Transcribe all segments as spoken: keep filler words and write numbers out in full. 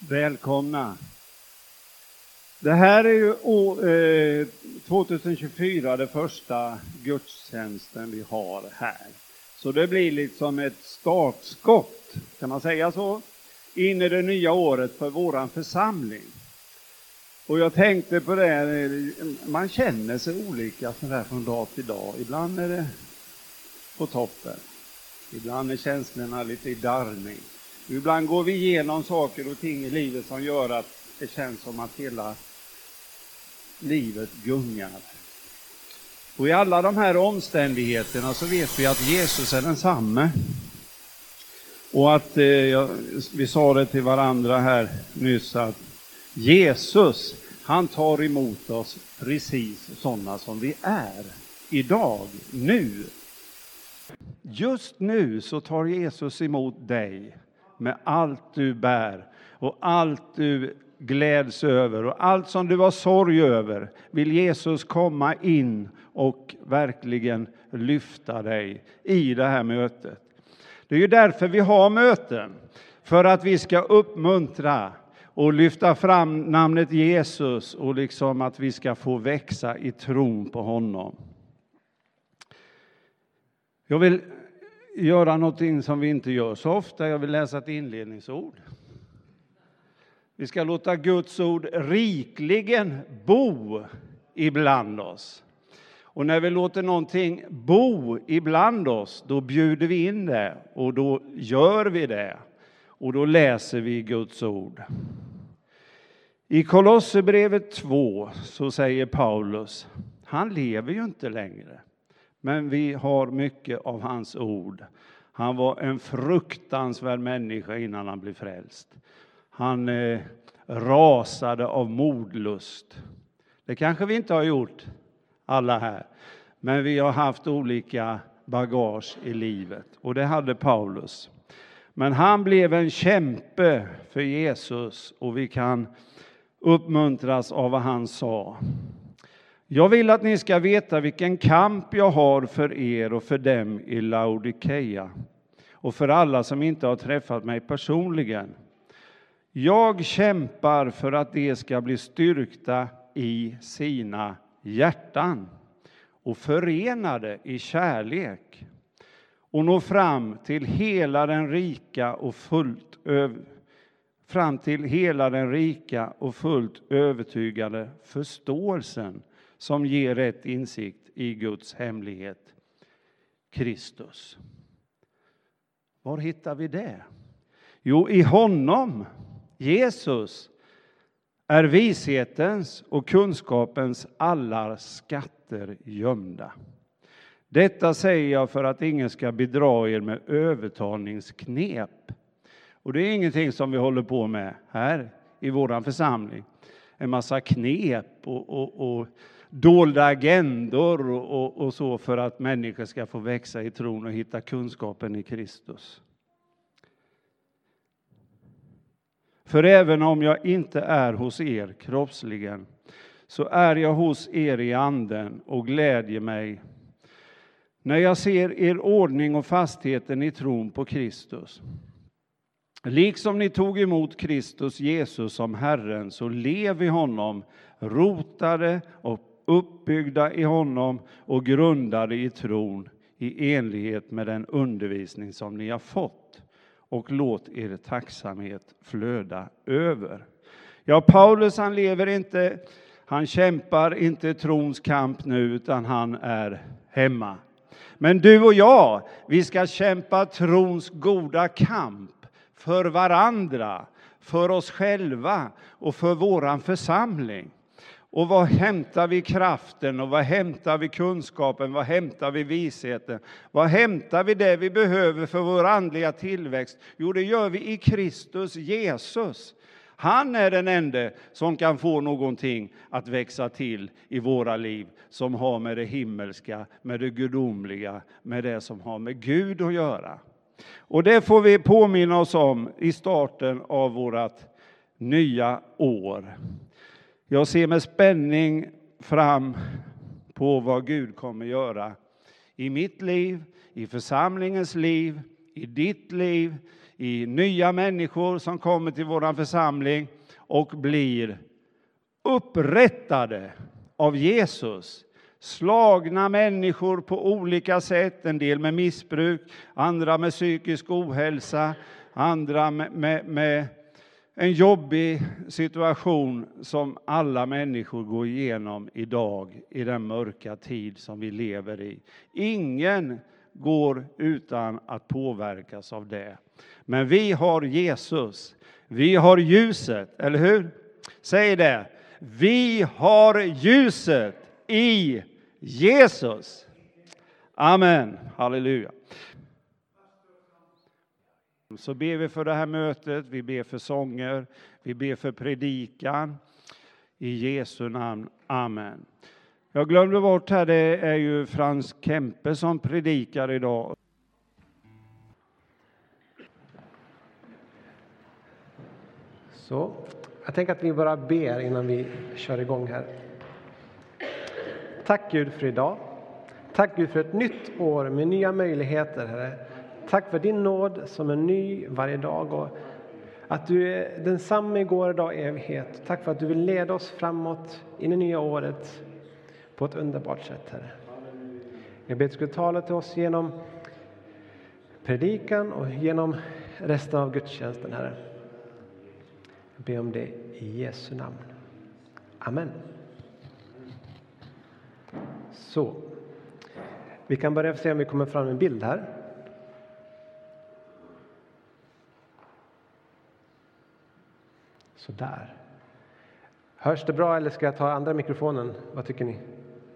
Välkomna. Det här är ju eh, tjugohundratjugofyra det första gudstjänsten vi har här. Så det blir liksom ett startskott, kan man säga så, in i det nya året för våran församling. Och jag tänkte på det, man känner sig olika sådär från dag till dag. Ibland är det på toppen. Ibland är känslorna lite i darrning. Ibland går vi igenom saker och ting i livet som gör att det känns som att hela livet gungar. Och i alla de här omständigheterna så vet vi att Jesus är densamme. Och att eh, vi sa det till varandra här nyss att Jesus, han tar emot oss precis sådana som vi är idag, nu. Just nu så tar Jesus emot dig med allt du bär och allt du gläds över och allt som du har sorg över. Vill Jesus komma in och verkligen lyfta dig i det här mötet. Det är ju därför vi har möten. För att vi ska uppmuntra och lyfta fram namnet Jesus och liksom att vi ska få växa i tron på honom. Jag vill göra någonting som vi inte gör så ofta. Jag vill läsa ett inledningsord. Vi ska låta Guds ord rikligen bo ibland oss. Och när vi låter någonting bo ibland oss, då bjuder vi in det och då gör vi det. Och då läser vi Guds ord. I Kolosserbrevet två så säger Paulus, han lever ju inte längre. Men vi har mycket av hans ord. Han var en fruktansvärd människa innan han blev frälst. Han eh, rasade av mordlust. Det kanske vi inte har gjort alla här. Men vi har haft olika bagage i livet. Och det hade Paulus. Men han blev en kämpe för Jesus. Och vi kan uppmuntras av vad han sa. Jag vill att ni ska veta vilken kamp jag har för er och för dem i Laodikeia. Och för alla som inte har träffat mig personligen. Jag kämpar för att de ska bli styrkta i sina hjärtan. Och förenade i kärlek. Och nå fram till hela den rika och fullt över, fram till hela den rika och fullt övertygade förståelsen. Som ger rätt insikt i Guds hemlighet. Kristus. Var hittar vi det? Jo, i honom, Jesus, är vishetens och kunskapens alla skatter gömda. Detta säger jag för att ingen ska bedra er med övertalningsknep. Och det är ingenting som vi håller på med här i våran församling. En massa knep och, och, och dolda agendor och, och, och så för att människor ska få växa i tron och hitta kunskapen i Kristus. För även om jag inte är hos er kroppsligen så är jag hos er i anden och glädjer mig när jag ser er ordning och fastheten i tron på Kristus. Liksom ni tog emot Kristus Jesus som Herren så lev i honom, rotade och uppbyggda i honom och grundade i tron i enlighet med den undervisning som ni har fått. Och låt er tacksamhet flöda över. Ja, Paulus han lever inte, han kämpar inte trons kamp nu utan han är hemma. Men du och jag, vi ska kämpa trons goda kamp. För varandra, för oss själva och för våran församling. Och vad hämtar vi kraften och vad hämtar vi kunskapen, vad hämtar vi visheten? Vad hämtar vi det vi behöver för vår andliga tillväxt? Jo, det gör vi i Kristus Jesus. Han är den enda som kan få någonting att växa till i våra liv som har med det himmelska, med det gudomliga, med det som har med Gud att göra. Och det får vi påminna oss om i starten av vårt nya år. Jag ser med spänning fram på vad Gud kommer göra i mitt liv, i församlingens liv, i ditt liv, i nya människor som kommer till vår församling och blir upprättade av Jesus. Slagna människor på olika sätt, en del med missbruk, andra med psykisk ohälsa, andra med, med, med en jobbig situation som alla människor går igenom idag i den mörka tid som vi lever i. Ingen går utan att påverkas av det. Men vi har Jesus, vi har ljuset, eller hur? Säg det, vi har ljuset i Jesus. Amen, halleluja. Så ber vi för det här mötet, vi ber för sånger, vi ber för predikan. I Jesu namn, amen. Jag glömde bort här, det är ju Frans Kempe som predikar idag. Så, jag tänker att vi bara ber innan vi kör igång här. Tack Gud för idag. Tack Gud för ett nytt år med nya möjligheter, Herre. Tack för din nåd som är ny varje dag och att du är densamma igår, idag, evighet. Tack för att du vill leda oss framåt in i nya året på ett underbart sätt, Herre. Jag ber att du ska tala till oss genom predikan och genom resten av gudstjänsten, Herre. Jag ber om det i Jesu namn. Amen. Så, vi kan börja se om vi kommer fram en bild här. Så där. Hörs det bra eller ska jag ta andra mikrofonen? Vad tycker ni?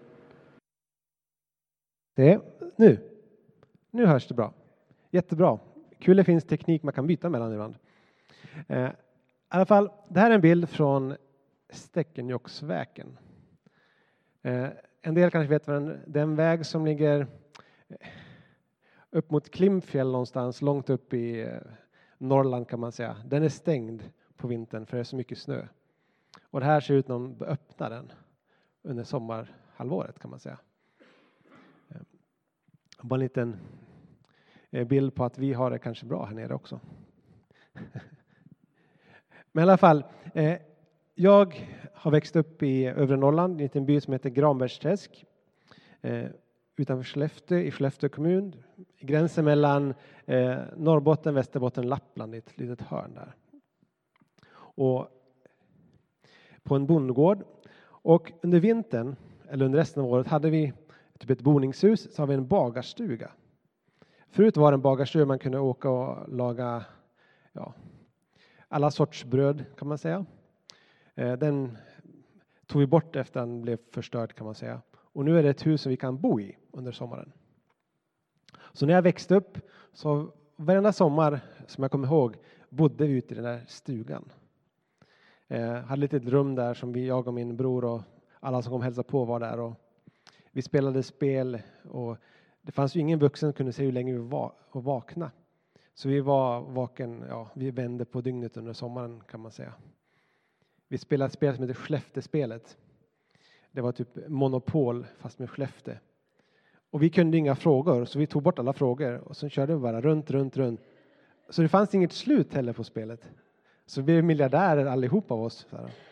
Det nu. Nu hörs det bra. Jättebra. Kul, det finns teknik man kan byta mellan ibland. Eh, I alla fall, det här är en bild från Stekenjokksvägen. Eh, en del kanske vet vad den, den väg som ligger upp mot Klimpfjäll någonstans, långt upp i eh, Norrland kan man säga. Den är stängd på vintern för det är så mycket snö. Och det här ser ut som att öppna den under sommarhalvåret kan man säga. Bara en liten bild på att vi har det kanske bra här nere också. Men i alla fall, jag har växt upp i övre Norrland, i en liten by som heter Granbergsträsk. Utanför Skellefteå, i Skellefteå kommun. I gränsen mellan Norrbotten, Västerbotten, Lappland, i ett litet hörn där. Och på en bondgård. Och under vintern, eller under resten av året, hade vi typ ett boningshus, så har vi en bagarstuga. Förut var det en bagarstuga man kunde åka och laga ja, alla sorts bröd kan man säga. Den tog vi bort efter den blev förstörd kan man säga. Och nu är det ett hus som vi kan bo i under sommaren. Så när jag växte upp, så varenda sommar som jag kommer ihåg, bodde vi ute i den där stugan. Eh, hade ett litet rum där som vi, jag och min bror och alla som kom hälsa på var där. Och vi spelade spel och det fanns ju ingen vuxen som kunde se hur länge vi var och vakna. Så vi var vaken, ja, vi vände på dygnet under sommaren kan man säga. Vi spelade ett spel som heter Skellefteåspelet. Det var typ Monopol fast med Skellefteå. Och vi kunde inga frågor så vi tog bort alla frågor och så körde vi bara runt, runt, runt. Så det fanns inget slut heller på spelet. Så vi blev miljardärer allihop av oss.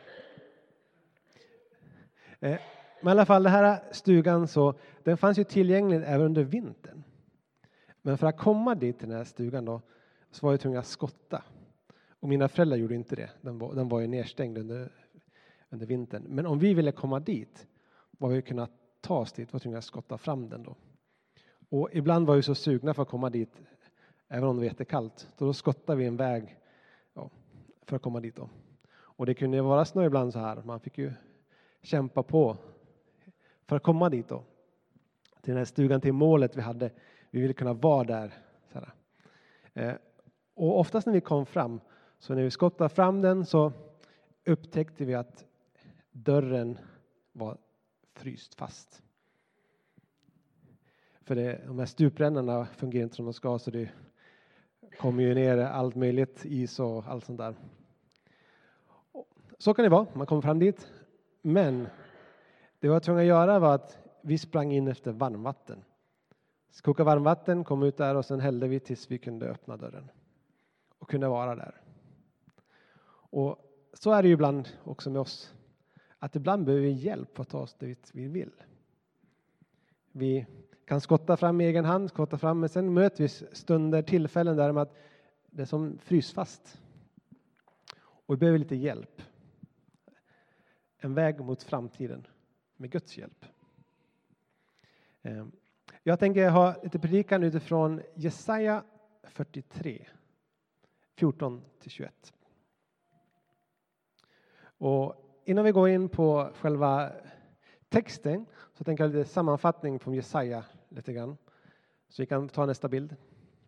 Men i alla fall, den här stugan så, den fanns ju tillgänglig även under vintern. Men för att komma dit till den här stugan då, så var jag tvungen att skotta. Och mina föräldrar gjorde inte det. Den var, den var ju nedstängd under, under vintern. Men om vi ville komma dit, var vi kunna ta oss dit, var tvungna att skotta fram den då. Och ibland var vi så sugna för att komma dit, även om det var jättekallt. Då skottade vi en väg ja, för att komma dit då. Och det kunde vara snö ibland så här. Man fick ju kämpa på för att komma dit då. Till den här stugan, till målet vi hade. Vi ville kunna vara där. Så här. Eh, och oftast när vi kom fram, så när vi skottade fram den så upptäckte vi att dörren var fryst fast. För det, de här stuprännarna fungerar inte som de ska, så det kommer ju ner allt möjligt, is och allt sånt där. Så kan det vara, man kommer fram dit. Men det vi var tvungna att göra var att vi sprang in efter varmvatten. Koka varmvatten, kom ut där och sen hällde vi tills vi kunde öppna dörren. och kunna vara där. Och så är det ju ibland också med oss. Att ibland behöver vi hjälp för att ta oss dit vi vill. Vi kan skotta fram med egen hand, skotta fram, men sen möter vi stunder, tillfällen där med att det är som frysfast. Och vi behöver lite hjälp. En väg mot framtiden med Guds hjälp. Jag tänker ha lite predikan utifrån Jesaja fyrtiotre, fjorton till tjugoett. Och innan vi går in på själva texten så tänker jag lite sammanfattning från Jesaja lite grann. Så vi kan ta nästa bild.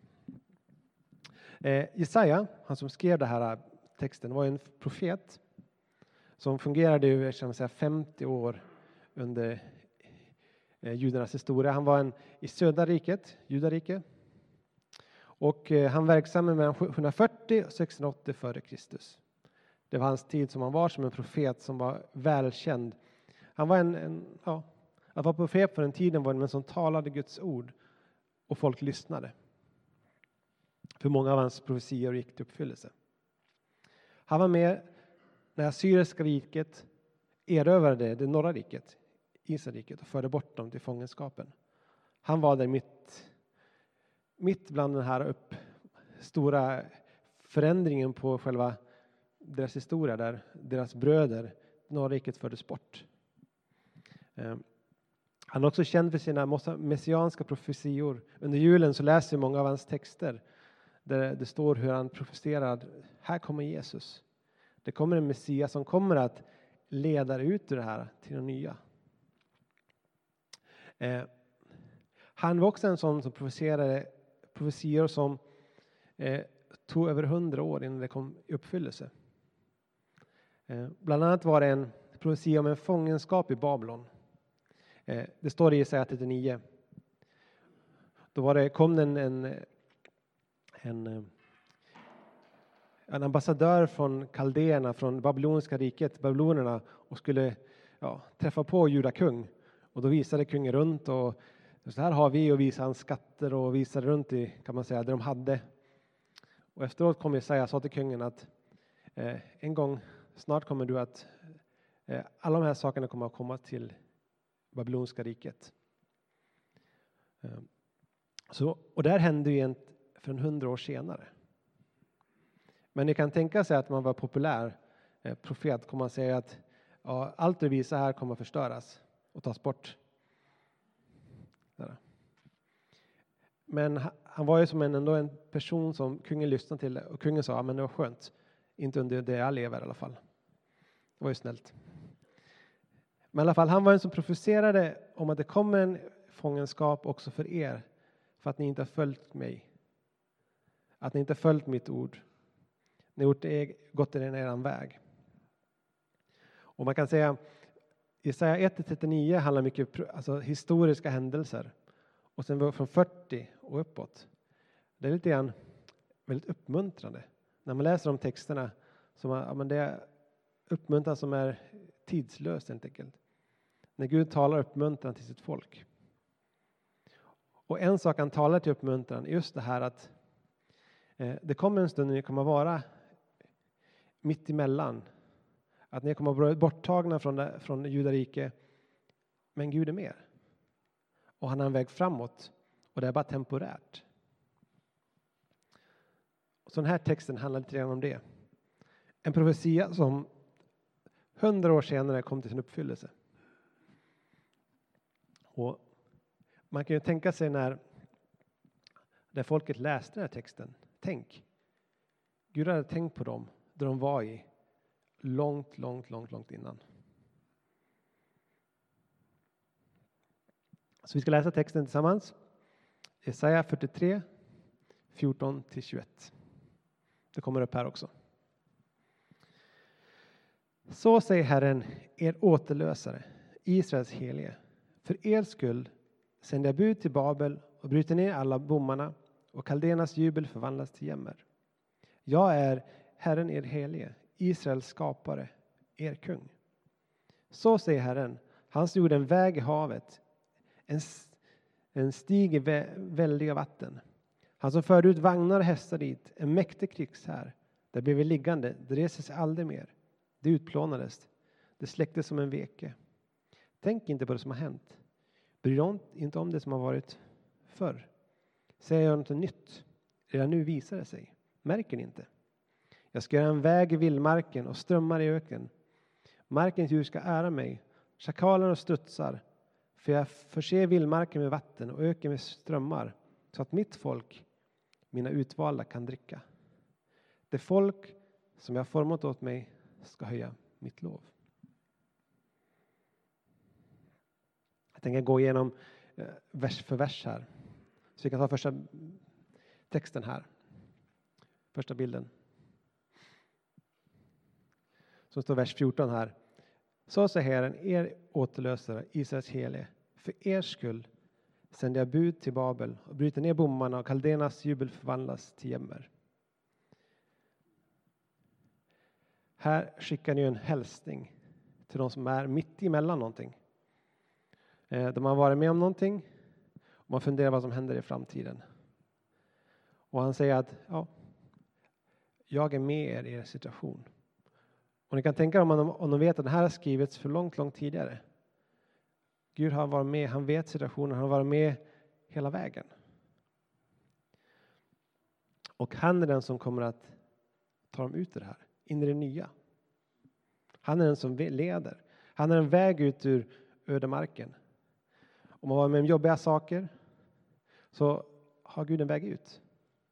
Eh, Jesaja, han som skrev den här texten, var en profet som fungerade i kan man säga, femtio år under eh, judarnas historia. Han var en, i södra riket, judarike. Och eh, han verksamma mellan sjuhundrafyrtio och sexhundraåttio före Kristus. Det var hans tid som han var som en profet som var välkänd. Han var en, en ja, att vara profet på den tiden var en som talade Guds ord och folk lyssnade. För många av hans profetior gick till uppfyllelse. Han var med när Assyriska riket erövrade det norra riket, Israelriket, och förde bort dem till fångenskapen. Han var där mitt, mitt bland den här upp, stora förändringen på själva deras historia, där deras bröder, norra riket, fördes bort. Han är också känd för sina messianska profetior. Under julen så läser vi många av hans texter där det står hur han profeterar: här kommer Jesus. Det kommer en Messias som kommer att leda ut ur det här till det nya. Eh, han var också en sån som profeterade profetior som eh, tog över hundra år innan det kom i uppfyllelse. Eh, bland annat var det en profetia om en fångenskap i Babylon. Eh, det står i Jesaja trettionio. Då var det, kom en, en, en, en ambassadör från kaldéerna, från babyloniska riket, babylonerna, och skulle ja, träffa på judakung. Och då visade kungen runt och så här har vi, och visade hans skatter och visade runt i, kan man säga, där de hade. Och efteråt kom Jesaja och sa till kungen att eh, en gång snart kommer du att eh, alla de här sakerna kommer att komma till babyloniska riket. Eh, så, och där hände ju en, för en hundra år senare. Men ni kan tänka sig att man var populär eh, profet, kommer man säga att ja, allt du visar här kommer att förstöras och tas bort. Där. Men han var ju som en, ändå en person som kungen lyssnade till, och kungen sa, ja, men det var skönt. Inte under det jag lever i alla fall. Det var ju snällt. Men i alla fall, han var en som profeterade om att det kommer en fångenskap också för er. För att ni inte har följt mig. Att ni inte har följt mitt ord. Ni har gjort det, gått i er väg. Och man kan säga, Jesaja ett till trettionio handlar mycket om alltså, historiska händelser. Och sen från fyrtio och uppåt. Det är lite grann väldigt uppmuntrande. När man läser de texterna, så man, ja, men det är uppmuntran som är tidslös helt enkelt. När Gud talar uppmuntran till sitt folk. Och en sak han talar till uppmuntran är just det här att eh, det kommer en stund när ni kommer vara mitt emellan. Att ni kommer att vara borttagna från, det, från judarike. Men Gud är med. Och han har en väg framåt. Och det är bara temporärt. Så den här texten handlar lite grann om det. En profetia som hundra år senare kom till sin uppfyllelse. Och man kan ju tänka sig när, när folket läste den här texten. Tänk. Gud hade tänkt på dem där de var i långt, långt, långt, långt innan. Så vi ska läsa texten tillsammans. Jesaja fyrtiotre, fjorton till tjugoett. Det kommer upp här också. Så säger Herren, er återlösare, Israels helige. För er skull sänder jag bud till Babel och bryter ner alla bommarna, och kaldenas jubel förvandlas till jämmer. Jag är Herren, er helige, Israels skapare, er kung. Så säger Herren, han som gjorde en väg i havet, en, en stig i vä, väldiga vatten. Han som förde ut vagnar och hästar dit, en mäktig krigshär. Där blev vi liggande, det reser sig aldrig mer. Det utplånades, det släcktes som en veke. Tänk inte på det som har hänt. Bry dig inte om det som har varit förr. Säger jag något nytt. Redan nu visar det sig. Märker ni inte? Jag ska göra en väg i vildmarken och strömmar i öken. Markens djur ska ära mig. Schakaler och strutsar. För jag förser vildmarken med vatten och öken med strömmar. Så att mitt folk, mina utvalda, kan dricka. Det folk som jag format åt mig ska höja mitt lov. Jag tänker gå igenom vers för vers här. Så vi kan ta första texten här. Första bilden. Som står vers fjorton här. Så säger Herren, er återlösare, Israels helige. För er skull sänder jag bud till Babel och bryter ner bommarna och kaldenas jubel förvandlas till jämmer. Här skickar ni en hälsning till de som är mitt emellan någonting. De har varit med om någonting och man funderar vad som händer i framtiden. Och han säger att ja, jag är med er i er situation. Och ni kan tänka om, man, om de vet att det här har skrivits för långt, långt tidigare. Gud har varit med, han vet situationen, han har varit med hela vägen. Och han är den som kommer att ta dem ut ur det här, in i det nya. Han är den som leder. Han är en väg ut ur ödemarken. Om man var med om jobbiga saker så har Gud en väg ut.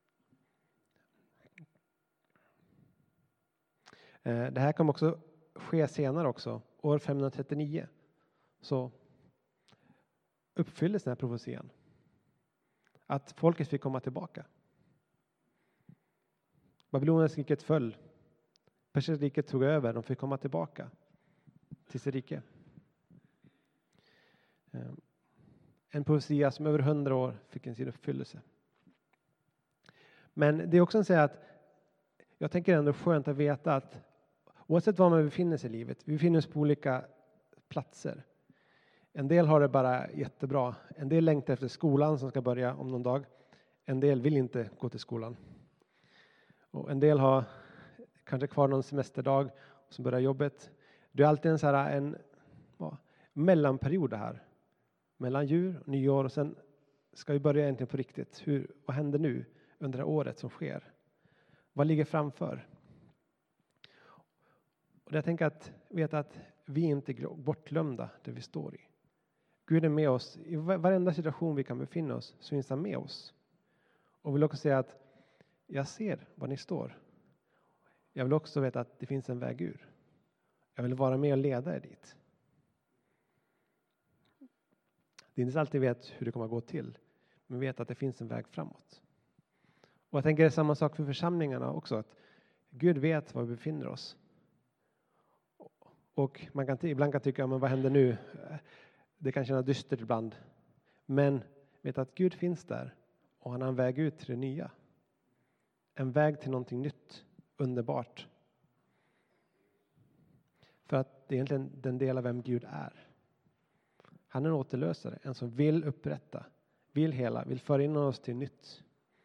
Det här kommer också ske senare också. År femhundratrettionio så uppfylldes den här profetian. Att folket fick komma tillbaka. Babyloniska riket föll. Persiska riket tog över. De fick komma tillbaka till sitt rike. En profetia som över hundra år fick en sin uppfyllelse. Men det är också att säga att jag tänker ändå skönt att veta att oavsett var man befinner sig i livet, vi befinner oss på olika platser. En del har det bara jättebra. En del längtar efter skolan som ska börja om någon dag. En del vill inte gå till skolan. Och en del har kanske kvar någon semesterdag som börjar jobbet. Det är alltid en, så här, en ja, mellanperiod det här. Mellan jul och nyår och sen ska vi börja egentligen på riktigt. Hur, vad händer nu under det året som sker? Vad ligger framför? Och jag tänker att veta att vi inte är bortglömda där vi står i. Gud är med oss i varenda situation vi kan befinna oss, så finns han med oss. Och vill också säga att jag ser var ni står. Jag vill också veta att det finns en väg ur. Jag vill vara med och leda er dit. Det är inte alltid vet hur det kommer att gå till, men vet att det finns en väg framåt. Och jag tänker det är samma sak för församlingarna också, att Gud vet var vi befinner oss. Och man kan ibland kan tycka, men vad händer nu? Det kan kännas dystert ibland. Men vet att Gud finns där och han har en väg ut till det nya. En väg till någonting nytt, underbart. För att det är egentligen den del av vem Gud är. Han är en återlösare, en som vill upprätta, vill hela, vill föra in oss till nytt.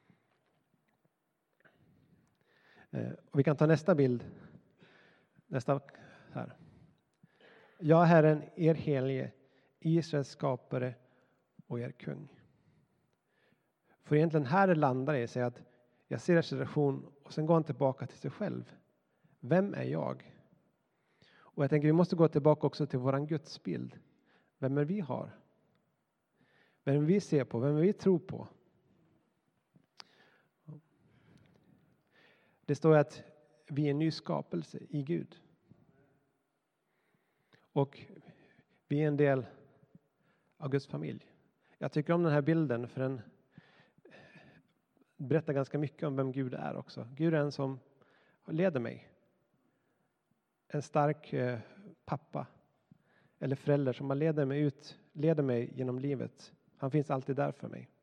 Och vi kan ta nästa bild. Nästa här. Jag är Herren, er helige, Israels skapare och er kung. För egentligen här landar det i sig att jag ser en situation och sen går han tillbaka till sig själv. Vem är jag? Och jag tänker vi måste gå tillbaka också till våran gudsbild. Vem är vi har? Vem vi ser på? Vem vi tror på? Det står att vi är en ny skapelse i Gud. Och vi är en del av Guds familj. Jag tycker om den här bilden för den berättar ganska mycket om vem Gud är också. Gud är en som leder mig. En stark eh, pappa eller förälder som leder mig ut, leder mig genom livet. Han finns alltid där för mig.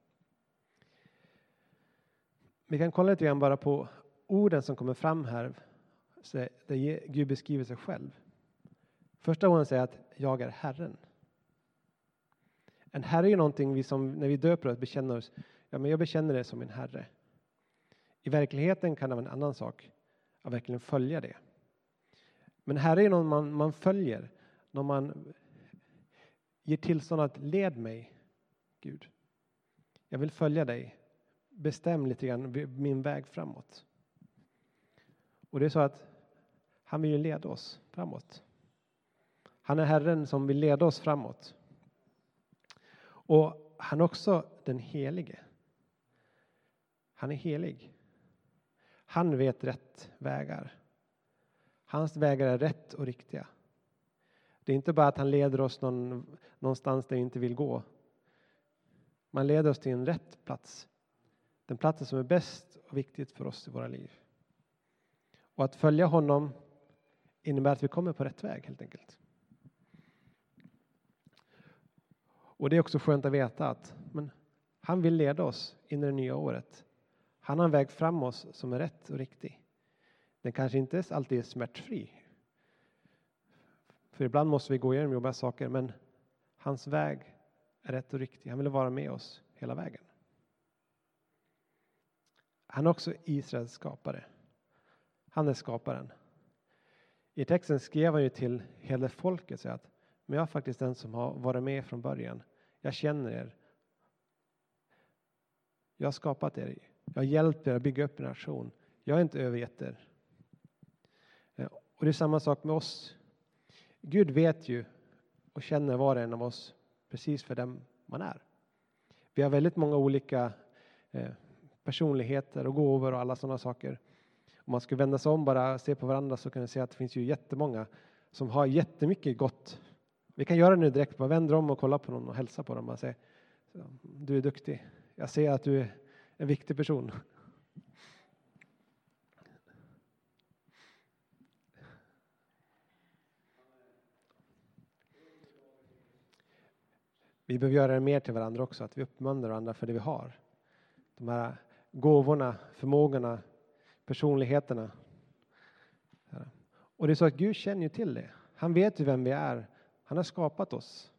Vi kan kolla lite grann bara på orden som kommer fram här. Där Gud beskriver sig själv. Första orden säger att jag är Herren. En herre är någonting vi som när vi döper oss bekänner oss. ja, men jag bekänner det som min Herre. I verkligheten kan det vara en annan sak att verkligen följa det. Men Herre är någon man, man följer. När man ger tillstånd att led mig, Gud. Jag vill följa dig. Bestäm lite grann min väg framåt. Och det är så att han vill ju leda oss framåt. Han är Herren som vill leda oss framåt. Och han är också den helige. Han är helig. Han vet rätt vägar. Hans vägar är rätt och riktiga. Det är inte bara att han leder oss någon, någonstans där vi inte vill gå. Man leder oss till en rätt plats. Den platsen som är bäst och viktigt för oss i våra liv. Och att följa honom innebär att vi kommer på rätt väg helt enkelt. Och det är också skönt att veta att men, han vill leda oss in i det nya året. Han har en väg fram oss som är rätt och riktig. Den kanske inte alltid är smärtfri. För ibland måste vi gå igenom jobbiga saker. Men hans väg är rätt och riktig. Han vill vara med oss hela vägen. Han är också Israels skapare. Han är skaparen. I texten skrev han ju till hela folket. Så att, men jag är faktiskt den som har varit med från början. Jag känner er. Jag har skapat er. Jag har hjälpt er att bygga upp en nation. Jag har inte övergett er. Och det är samma sak med oss. Gud vet ju och känner var och en av oss precis för dem man är. Vi har väldigt många olika eh, personligheter och gåvor och alla sådana saker. Om man ska vända sig om bara och se på varandra så kan vi se att det finns ju jättemånga som har jättemycket gott. Vi kan göra det nu direkt. Bara vänder om och kolla på någon och hälsa på dem och säga du är duktig. Jag ser att du är en viktig person. Vi behöver göra det mer till varandra också. Att vi uppmuntrar varandra för det vi har. De här gåvorna, förmågorna, personligheterna. Och det är så att Gud känner ju till det. Han vet ju vem vi är. Han har skapat oss.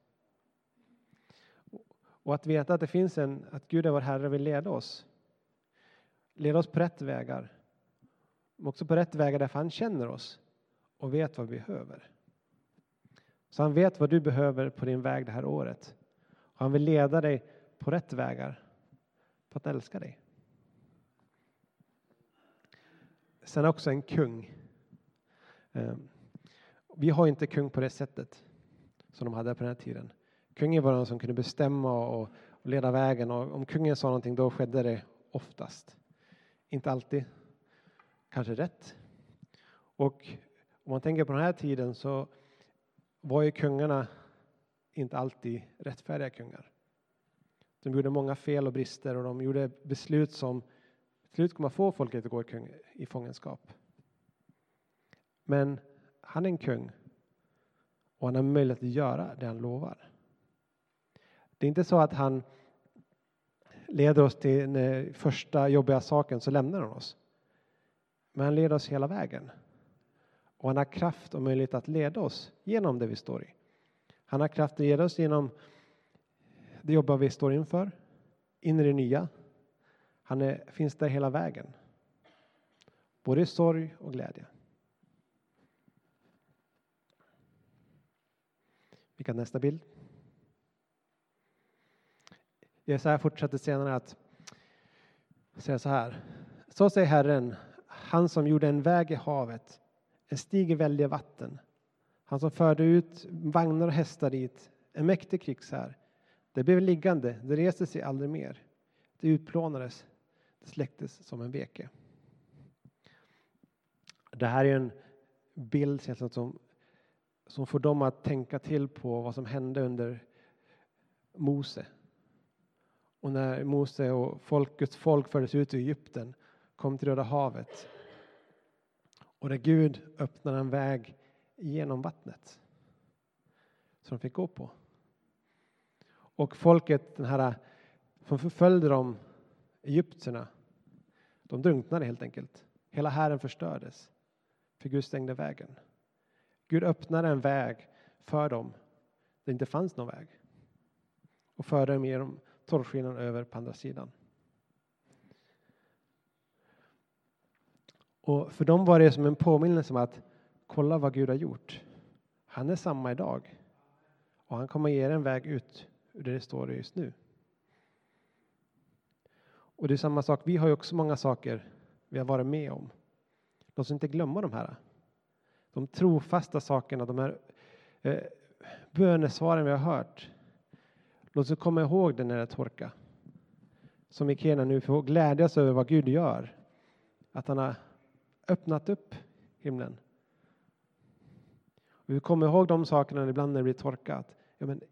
Och att veta att det finns en, att Gud är vår Herre vill leda oss. Leda oss på rätt vägar. Men också på rätt vägar därför han känner oss. Och vet vad vi behöver. Så han vet vad du behöver på din väg det här året. Och han vill leda dig på rätt vägar. För att älska dig. Sen också en kung. Vi har inte kung på det sättet. Som de hade på den här tiden. Kungen var någon som kunde bestämma och, och leda vägen. Och om kungen sa någonting då skedde det oftast. Inte alltid. Kanske rätt. Och om man tänker på den här tiden så var ju kungarna inte alltid rättfärdiga kungar. De gjorde många fel och brister och de gjorde beslut som till slut kommer få folket att gå i fångenskap. Men han är en kung och han har möjlighet att göra det han lovar. Det är inte så att han leder oss till den första jobbiga saken så lämnar han oss. Men han leder oss hela vägen. Och han har kraft och möjlighet att leda oss genom det vi står i. Han har kraft att leda oss genom det jobbar vi står inför. In i det nya. Han är, finns där hela vägen. Både i sorg och glädje. Vi kan nästa bild. Jesaja fortsätter senare att säga så här. Så säger Herren, han som gjorde en väg i havet, en stig i väldiga vatten. Han som förde ut vagnar och hästar dit, en mäktig krigshär. Det blev liggande, det reste sig aldrig mer. Det utplånades, det släcktes som en veke. Det här är en bild som, som får dem att tänka till på vad som hände under Mose. Och när Mose och folkets folk fördes ut i Egypten, kom till Röda havet. Och där Gud öppnade en väg genom vattnet. Som de fick gå på. Och folket, den här som förföljde dem, egyptierna, de drunknade helt enkelt. Hela hären förstördes. För Gud stängde vägen. Gud öppnade en väg för dem. Det inte fanns någon väg. Och förde dem genom torrskenan över på andra sidan. Och för dem var det som en påminnelse om att kolla vad Gud har gjort. Han är samma idag. Och han kommer ge er en väg ut ur det det står just nu. Och det är samma sak. Vi har ju också många saker vi har varit med om. Låt oss inte glömma de här. De trofasta sakerna, de här eh, bönesvaren vi har hört. Låt oss komma ihåg det när det torkar. Som Mikaela nu får glädjas över vad Gud gör. Att han har öppnat upp himlen. Och vi kommer ihåg de sakerna ibland när det blir torkat. Ja, men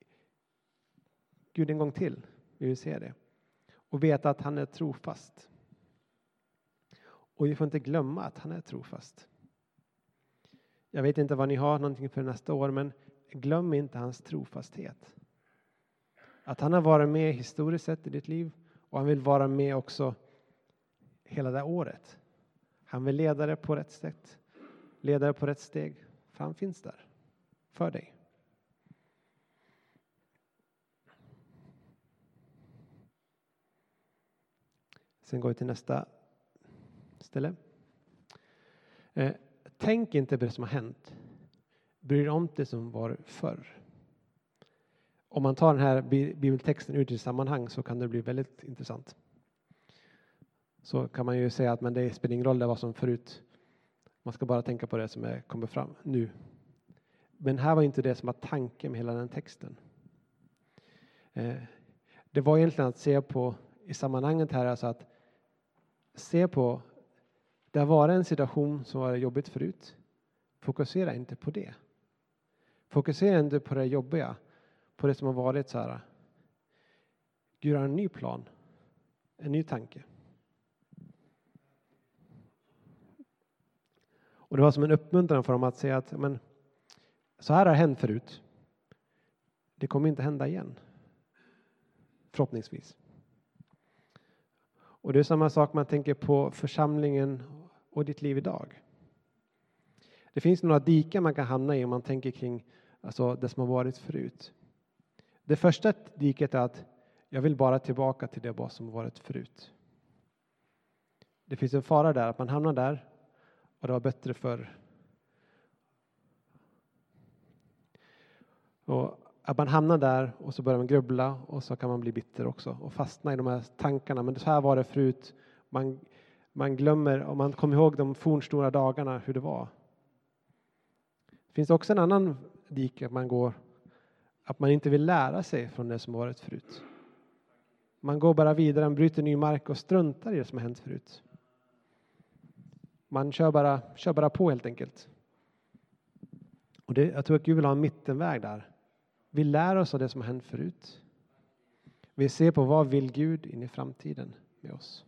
Gud en gång till. Vi vill se det. Och veta att han är trofast. Och vi får inte glömma att han är trofast. Jag vet inte vad ni har någonting för nästa år. Men glöm inte hans trofasthet. Att han har varit med historiskt sett i ditt liv. Och han vill vara med också hela det året. Han vill leda dig på rätt sätt. Leda dig på rätt steg. För han finns där. För dig. Sen går vi till nästa ställe. Eh, tänk inte på det som har hänt. Bry dig om det som var förr. Om man tar den här bibeltexten ut i sammanhang så kan det bli väldigt intressant. Så kan man ju säga att men det spelar ingen roll det var som förut. Man ska bara tänka på det som är, kommer fram nu. Men här var inte det som var tanken med hela den texten. Eh, det var egentligen att se på i sammanhanget här, alltså att se på, det var en situation som var jobbigt förut. Fokusera inte på det. Fokusera inte på det jobbiga. På det som har varit så här. Gud har en ny plan. En ny tanke. Och det var som en uppmuntran för dem att säga att men, så här har hänt förut. Det kommer inte hända igen. Förhoppningsvis. Och det är samma sak man tänker på församlingen och ditt liv idag. Det finns några diken man kan hamna i om man tänker kring alltså, det som har varit förut. Det första diket är att jag vill bara tillbaka till det som har varit förut. Det finns en fara där att man hamnar där och det var bättre förr. Och att man hamnar där och så börjar man grubbla och så kan man bli bitter också och fastna i de här tankarna. Men så här var det förut. Man, man glömmer och man kommer ihåg de fornstora dagarna hur det var. Det finns också en annan dike att man går, att man inte vill lära sig från det som har varit förut. Man går bara vidare, man bryter ny mark och struntar i det som har hänt förut. Man kör bara, kör bara på helt enkelt. Och det, jag tror att Gud vill ha en mittenväg där. Vi lär oss av det som har hänt förut. Vi ser på vad vill Gud in i framtiden med oss.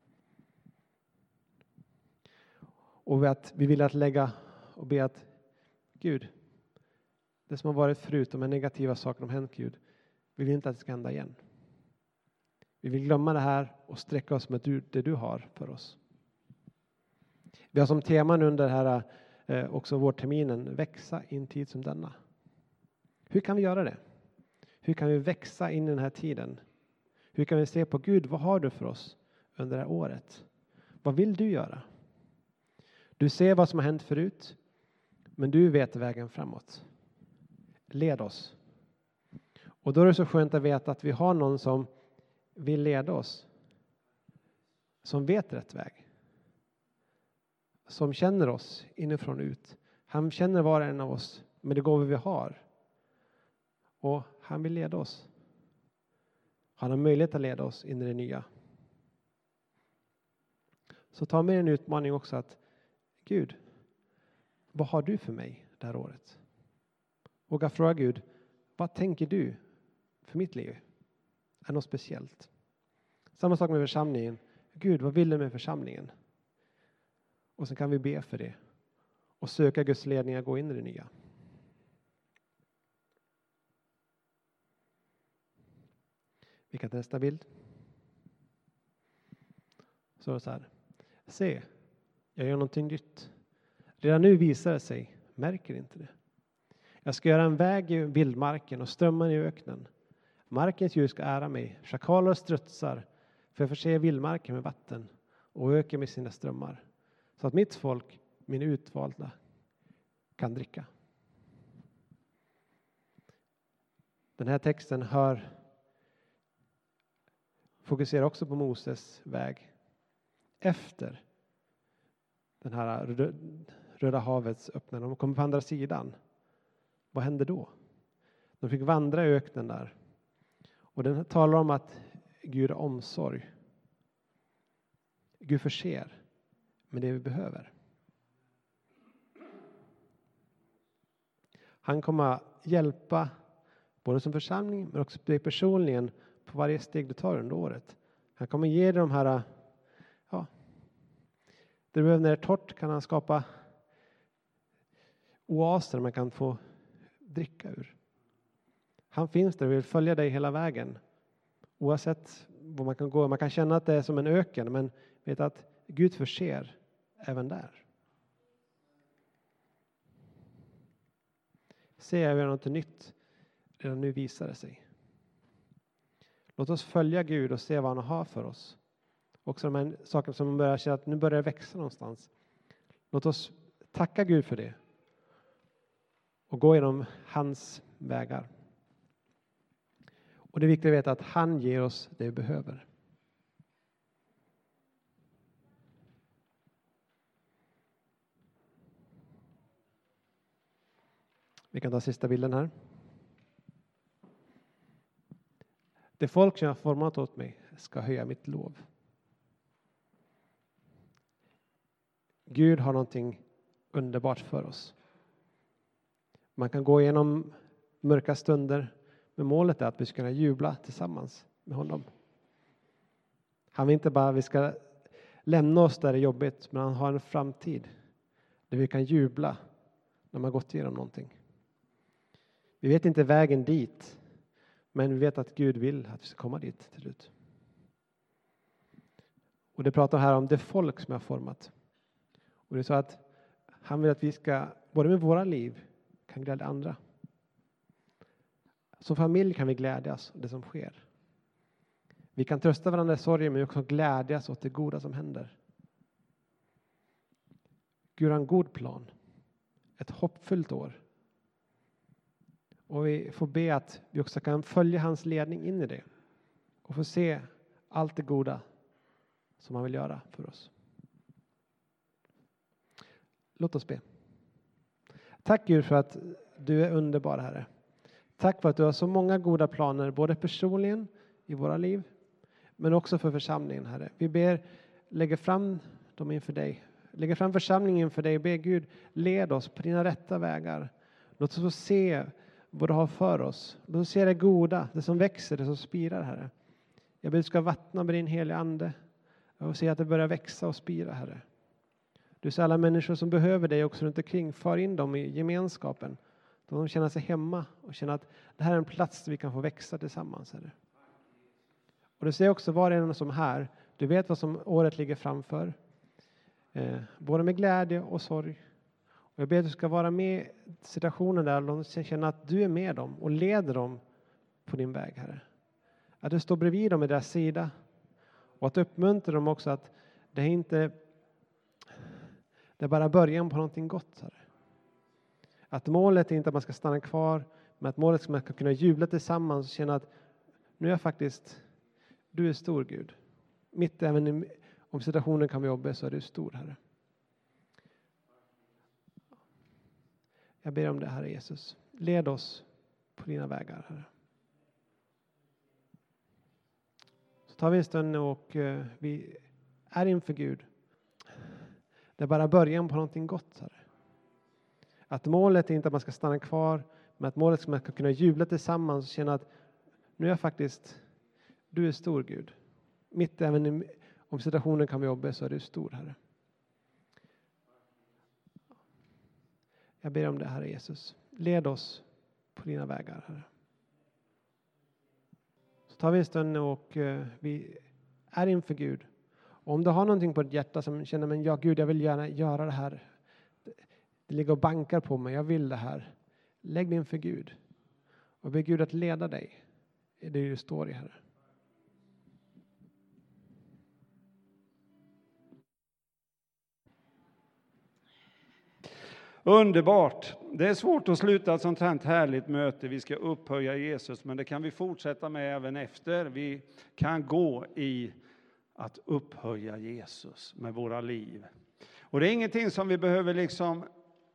Och att vi vill att lägga och be att Gud, det som har varit förut, de här negativa sakerna har hänt Gud. Vi vill inte att det ska hända igen. Vi vill glömma det här och sträcka oss med det du har för oss. Vi har som teman under här eh, också vårterminen växa i en tid som denna. Hur kan vi göra det? Hur kan vi växa in i den här tiden? Hur kan vi se på Gud, vad har du för oss under det här året? Vad vill du göra? Du ser vad som har hänt förut, men du vet vägen framåt. Led oss. Och då är det så skönt att veta att vi har någon som vill leda oss. Som vet rätt väg. Som känner oss inifrån ut. Han känner var och en av oss med det gåvor vi har. Och han vill leda oss. Han har möjlighet att leda oss in i det nya. Så ta med en utmaning också att Gud, vad har du för mig det här året? Våga fråga Gud, vad tänker du för mitt liv? Är det något speciellt? Samma sak med församlingen. Gud, vad vill du med församlingen? Och så kan vi be för det. Och söka Guds ledning att gå in i det nya. Vi kan ta nästa bild. Så är det så här. Se, jag gör någonting nytt. Redan nu visar det sig. Märker inte det. Jag ska göra en väg i vildmarken och strömmar i öknen. Markens djur ska ära mig. Schakaler och strutsar. För jag förser vildmarken med vatten. Och öken med sina strömmar. så att mitt folk, min utvalda, kan dricka. Den här texten hör, fokuserar också på Moses väg efter den här Röda havets öppnande. De kommer på andra sidan. Vad hände då? De fick vandra i öknen där. Och den talar om att Gud har omsorg. Gud förser med det vi behöver. Han kommer hjälpa både som församling men också dig personligen på varje steg du tar under året. Han kommer ge dig de här, ja, det du behöver när det är torrt kan han skapa oaser man kan få dricka ur. Han finns där och vill följa dig hela vägen. Oavsett var man kan gå. Man kan känna att det är som en öken, men vet att Gud förser även där. Se jag gör något nytt. Redan nu visar det sig. Låt oss följa Gud och se vad han har för oss. Också de här sakerna som man börjar känna att nu börjar det växa någonstans. Låt oss tacka Gud för det. Och gå genom hans vägar. Och det är viktigt att veta att han ger oss det vi behöver. Vi kan ta sista bilden här. Det folk som har format åt mig ska höja mitt lov. Gud har någonting underbart för oss. Man kan gå igenom mörka stunder, men målet är att vi ska kunna jubla tillsammans med honom. Han vill inte bara att vi ska lämna oss där det är jobbigt, men han har en framtid där vi kan jubla när man gått igenom någonting. Vi vet inte vägen dit, men vi vet att Gud vill att vi ska komma dit till slut. Och det pratar här om det folk som jag har format. Och det är så att han vill att vi ska, både med våra liv, kan glädja andra. Som familj kan vi glädjas åt det som sker. Vi kan trösta varandra i sorgen, men också glädjas åt det goda som händer. Gud har en god plan. Ett hoppfullt år. Och vi får be att vi också kan följa hans ledning in i det. Och få se allt det goda som han vill göra för oss. Låt oss be. Tack Gud för att du är underbar, Herre. Tack för att du har så många goda planer, både personligen i våra liv, men också för församlingen, Herre. Vi ber, lägger fram dem inför dig. Lägger fram församlingen inför dig. Be Gud, led oss på dina rätta vägar. Låt oss få se vad du har för oss. Låt oss se det goda, det som växer, det som spirar, Herre. Jag ber att du ska vattna med din heliga ande. Jag vill se att det börjar växa och spira, Herre. Du ser alla människor som behöver dig också runt omkring. För in dem i gemenskapen. Då de känner sig hemma och känner att det här är en plats där vi kan få växa tillsammans, Herre. Och du ser också var det är en som här. Du vet vad som året ligger framför. Eh, både med glädje och sorg. Och jag ber att du ska vara med i situationen där de känner att du är med dem och leder dem på din väg, Herre. Att du står bredvid dem i deras sida. Och att uppmuntra dem också att det är inte det är bara början på någonting gott, Herre. Att målet är inte att man ska stanna kvar, men att målet är att man ska kunna jubla tillsammans och känna att nu är jag faktiskt, du är stor, Gud. Mitt även i, om situationen kan vara jobbig så är du stor, Herre. Jag ber om det, Herre Jesus. Led oss på dina vägar, Herre. Så tar vi en stund och uh, vi är inför Gud. Det är bara början på någonting gott, Herre. Att målet är inte att man ska stanna kvar, men att målet är att man ska kunna jubla tillsammans och känna att nu är jag faktiskt, du är stor, Gud. Mitt även i, om situationen kan vara jobbig så är du stor, Herre. Jag ber om det, Herre Jesus. Led oss på dina vägar, Herre. Så tar vi en stund och uh, vi är inför Gud. Och om du har någonting på ditt hjärta som känner, men ja Gud, jag vill gärna göra det här. Det ligger och bankar på mig, jag vill det här. Lägg det inför Gud. Och be Gud att leda dig i det du står i, Herre. Underbart. Det är svårt att sluta ett sånt här härligt möte. Vi ska upphöja Jesus, men det kan vi fortsätta med även efter. Vi kan gå i att upphöja Jesus med våra liv. Och det är ingenting som vi behöver liksom,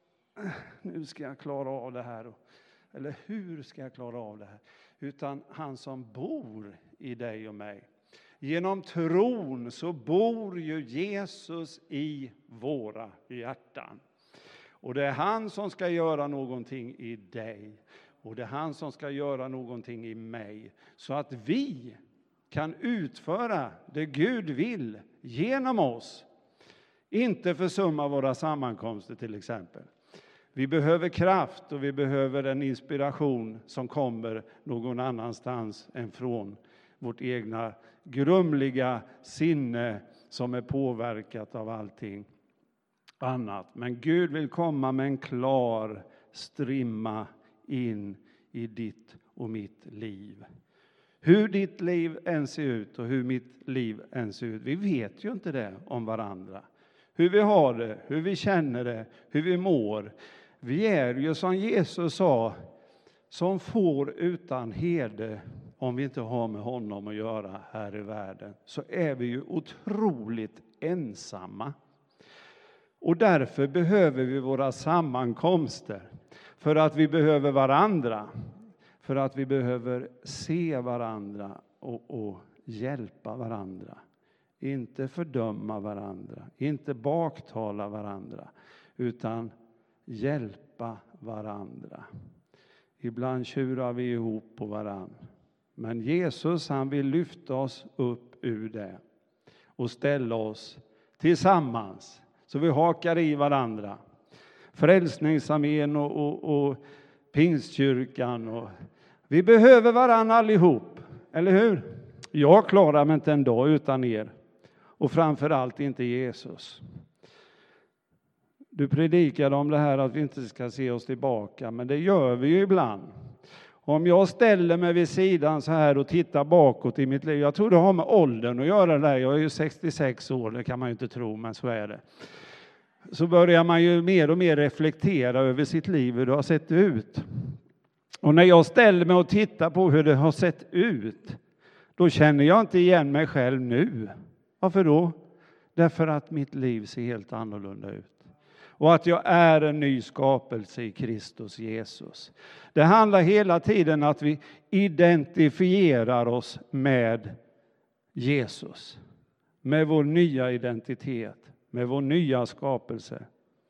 nu ska jag klara av det här. Eller hur ska jag klara av det här? Utan han som bor i dig och mig. Genom tron så bor ju Jesus i våra hjärtan. Och det är han som ska göra någonting i dig. Och det är han som ska göra någonting i mig. Så att vi kan utföra det Gud vill genom oss. Inte försumma våra sammankomster till exempel. Vi behöver kraft och vi behöver en inspiration som kommer någon annanstans än från vårt egna grumliga sinne som är påverkat av allting annat. Men Gud vill komma med en klar strimma in i ditt och mitt liv. Hur ditt liv än ser ut och hur mitt liv än ser ut. Vi vet ju inte det om varandra. Hur vi har det, hur vi känner det, hur vi mår. Vi är ju som Jesus sa, som får utan herde. Om vi inte har med honom att göra här i världen, så är vi ju otroligt ensamma. Och därför behöver vi våra sammankomster. För att vi behöver varandra. För att vi behöver se varandra och, och hjälpa varandra. Inte fördöma varandra. Inte baktala varandra. Utan hjälpa varandra. Ibland tjurar vi ihop på varandra. Men Jesus, han vill lyfta oss upp ur det. Och ställa oss tillsammans. Så vi hakar i varandra. Frälsningsarmén och, och, och Pingstkyrkan. Och, vi behöver varandra allihop. Eller hur? Jag klarar mig inte en dag utan er. Och framförallt inte Jesus. Du predikade om det här att vi inte ska se oss tillbaka. Men det gör vi ju ibland. Om jag ställer mig vid sidan så här och tittar bakåt i mitt liv. Jag tror det har med åldern att göra det. Jag är ju sextiosex år, det kan man ju inte tro, men så är det. Så börjar man ju mer och mer reflektera över sitt liv, hur det har sett ut. Och när jag ställer mig och tittar på hur det har sett ut, då känner jag inte igen mig själv nu. Varför då? Därför att mitt liv ser helt annorlunda ut. Och att jag är en ny skapelse i Kristus Jesus. Det handlar hela tiden att vi identifierar oss med Jesus. Med vår nya identitet. Med vår nya skapelse.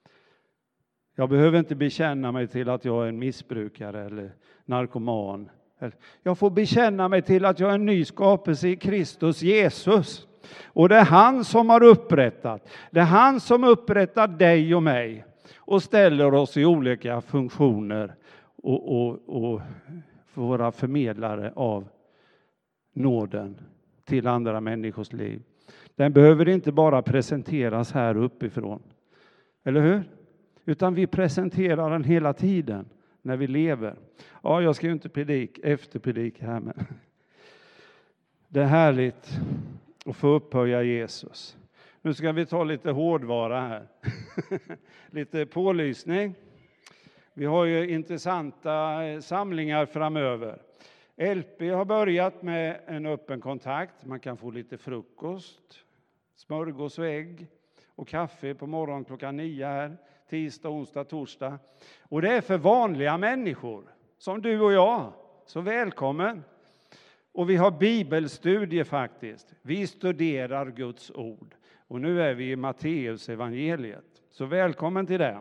Jag behöver inte bekänna mig till att jag är en missbrukare eller narkoman. Jag får bekänna mig till att jag är en ny skapelse i Kristus Jesus. Och det är han som har upprättat. Det är han som upprättar dig och mig. Och ställer oss i olika funktioner. Och, och, och för våra förmedlare av nåden till andra människors liv. Den behöver inte bara presenteras här uppifrån. Eller hur? Utan vi presenterar den hela tiden när vi lever. Ja, jag ska ju inte predik, efterpredik här. Men det är härligt att få upphöja Jesus. Nu ska vi ta lite hårdvara här. Lite pålysning. Vi har ju intressanta samlingar framöver. L P har börjat med en öppen kontakt. Man kan få lite frukost, smörgås och ägg och kaffe på morgonen klockan nio här. Tisdag, onsdag, torsdag. Och det är för vanliga människor som du och jag. Så välkommen. Och vi har bibelstudier faktiskt. Vi studerar Guds ord. Och nu är vi i Matteus evangeliet. Så välkommen till det.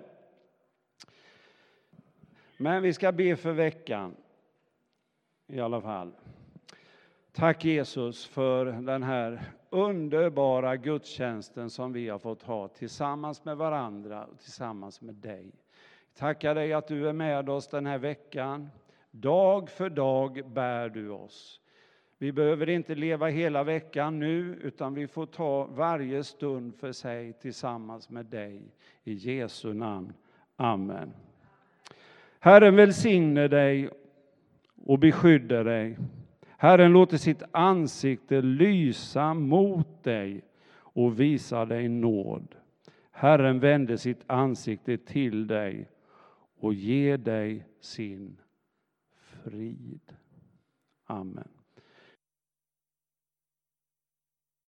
Men vi ska be för veckan. I alla fall. Tack Jesus för den här underbara gudstjänsten som vi har fått ha tillsammans med varandra och tillsammans med dig. Tackar dig att du är med oss den här veckan. Dag för dag bär du oss. Vi behöver inte leva hela veckan nu utan vi får ta varje stund för sig tillsammans med dig. I Jesu namn. Amen. Herren välsigne dig och beskydda dig. Herren låter sitt ansikte lysa mot dig och visa dig nåd. Herren vände sitt ansikte till dig och ger dig sin frid. Amen.